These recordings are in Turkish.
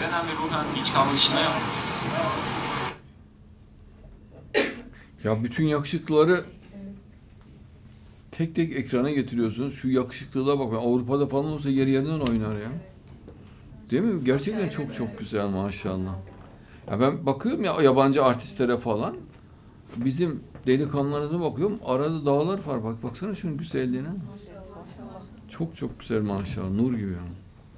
bedenen ve ruhen iç kalmışına yapmalıyız. Ya bütün yakışıklıları tek tek ekrana getiriyorsunuz. Şu yakışıklılığa bakın. Avrupa'da falan olsa yer yerinden oynar ya. Değil mi? Gerçekten çok çok güzel maşallah. Ya ben bakıyorum ya yabancı artistlere falan. Bizim delikanlılarına bakıyorum. Arada dağlar var. Bak baksana şunun güzelliğine. Çok çok güzel maşallah. Nur gibi yani.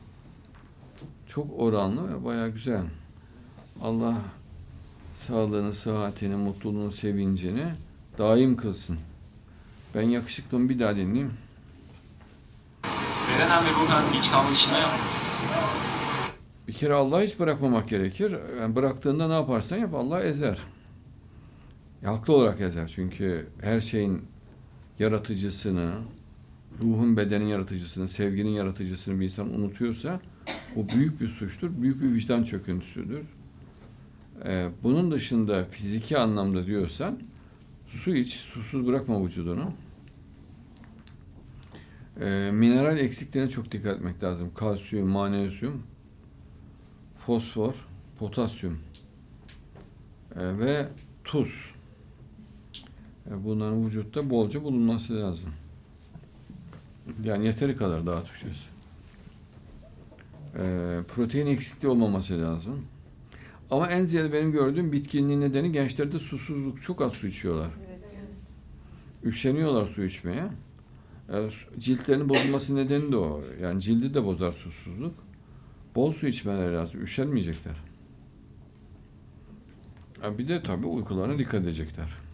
Çok oranlı ve bayağı güzel. Allah sağlığını, sıhhatini, mutluluğunu, sevincini daim kılsın. Ben yakışıklımı bir daha dinleyeyim. Bedenen ve ruhen iç kalmışına yapmalıyız. Bir kere Allah'ı hiç bırakmamak gerekir. Yani bıraktığında ne yaparsan yap Allah ezer. Ya, haklı olarak ezer. Çünkü her şeyin yaratıcısını, ruhun bedenin yaratıcısını, sevginin yaratıcısını bir insan unutuyorsa o büyük bir suçtur, büyük bir vicdan çöküntüsüdür. Bunun dışında fiziki anlamda diyorsan su iç, susuz bırakma vücudunu. Mineral eksikliğine çok dikkat etmek lazım. Kalsiyum, magnezyum, fosfor, potasyum ve tuz. Bunların vücutta bolca bulunması lazım. Yani yeteri kadar daha Türkçesi. Protein eksikliği olmaması lazım. Ama en ziyade benim gördüğüm bitkinliğin nedeni gençlerde susuzluk. Çok az su içiyorlar. Evet. Üşeniyorlar su içmeye. Ciltlerinin bozulması nedeni de o. Yani cildi de bozar susuzluk. Bol su içmeleri lazım. Üşenmeyecekler. Bir de tabii uykularına dikkat edecekler.